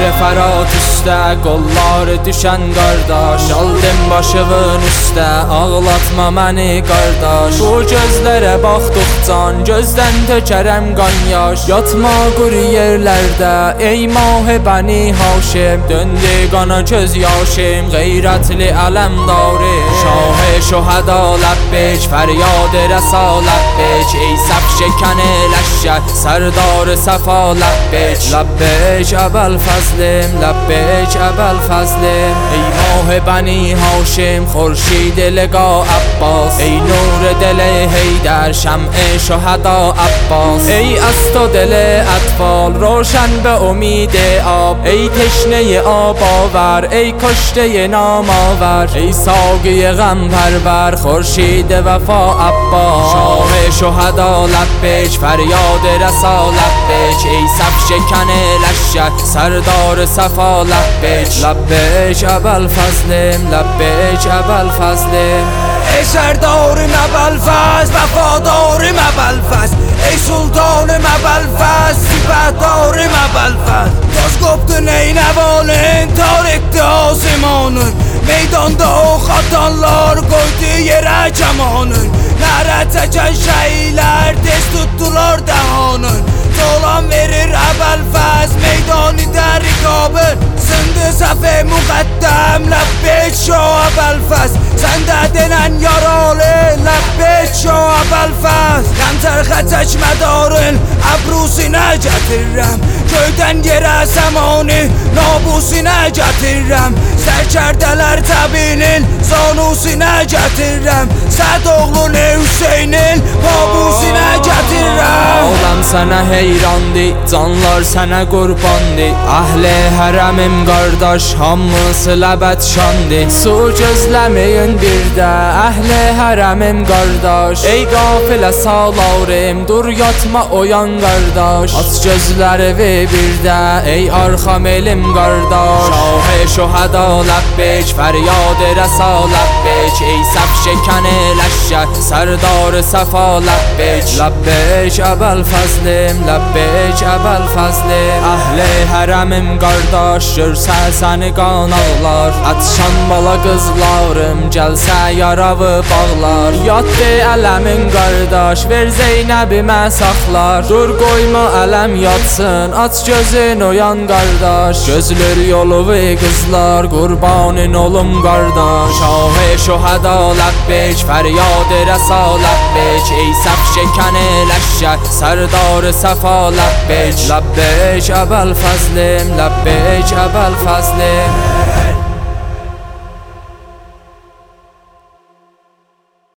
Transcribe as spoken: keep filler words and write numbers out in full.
Səfərat üstə qolları düşən qardaş, aldım başımın üstə, ağlatma məni qardaş. Bu gözlərə baxdıqcan gözdən tökərəm qan yaş. Yatma quru yerlərdə ey mah bəni Haşim, döndü qana göz yaşım, qeyrətli ələmdarı. Şah şühəda ləbbeyk, fəryad rəsa ləbbeyk, ey səf şəkən ləşkər, sərdar səfa ləbbeyk. Ləbbeyk əbəl fəzlim, ləbbeyk əbəl fəzlim, ey mah bəni Haşim, خورشید لقا عباس، ای نور دل حیدر، شمع شهدا عباس. ای از تو دل اطفال روشن به امید آب، ای تشنه آب آور، ای کشته نام آور، ای ساقی غم پرور، خورشید وفا عباس. شاه شهدا لبیک، فریاد رسا لبیک، ای صف شکن لشکر، سردار صفا لبیک. لبیک ابوالفضلم، لبیک ابوالفضلم، ای سردارم ابوالفضل، وفادارم ابوالفضل، ای سلطانم ابوالفضل، سپهدارم ابوالفضل. Toz qopdu Neynəvanın, tar etdi asimanın, meydanda ox atanlar qoydu yerə kamanın. Nərə çəkən şəhilər tez tutdular dəhanın. Dolan verir Əbəlfəz meydanidə riqabın, sındı səf-i müqəddəm, ləbbeyk şah Əbəlfəz. Səndə denən yaralı, ləbbeyk şah Əbəlfəz. Qəmtərxə çəkmədarın əbrusinə gətirirəm, göydən yerə səmani nabusinə gətirirəm. Sərkərdələr təbinin zanusinə gətirirəm, Sədoğlunu Hüseynin babusinə gətirirəm. Olam sənə heyrandı, canlar sənə qurbandı, əhli hərəmim qardaş, hamısı ləbət şandı. Su gözləməyin bir də, əhli hərəmim qardaş, ey qafilə salarım, dur yatma oyan qardaş. Aç gözləri və bir də, ey arxam elim qardaş. Şah şühəda ləbbeyk, fəryad rəsa ləbbeyk, ey səf şəkən ləşkər, sərdar səfa ləbbeyk. Ləbbeyk əbəlfəzlim, ləbbeyk əbəlfəzlim, əhli hərəmim qardaş, görsə səni qan ağlar. Atşan bala qızlarım, gəlsə yaravı bağlar. Yatdı ələmin qardaş, ver Zeynəbimə saxlar. Dur qoyma ələm yatsın, aç gözün oyan qardaş. Gözlür yolu və qızlar, qurbanın olum qardaş. Şah şühəda ləbbeyk, fəryad rəsa ləbbeyk, ey səf şəkən ləşkər, sərdar səfa ləbbeyk. Ləbbeyk əbəlfəzlim, ləbbeyk əbəlfəzlim.